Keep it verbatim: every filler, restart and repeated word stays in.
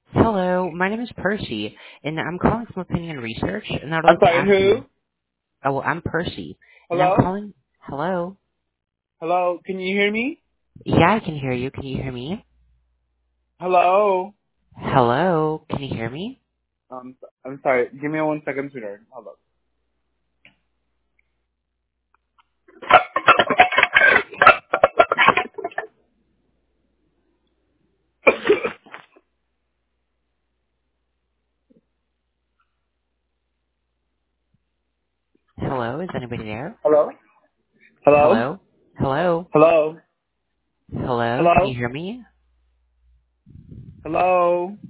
Hello, my name is Percy, and I'm calling from Opinion Research, and I'd I'm like to sorry, ask who? you. Oh, well, I'm Percy, and I'm Hello? calling. Hello. Hello? Can you hear me? Yeah, I can hear you. Can you hear me? Hello? Hello. Can you hear me? Um, I'm sorry. Give me one second, sweetheart. Hold up. Hello. Is anybody there? Hello? Hello? Hello. Hello. Hello? Hello. Can you Hello? hear me? Hello?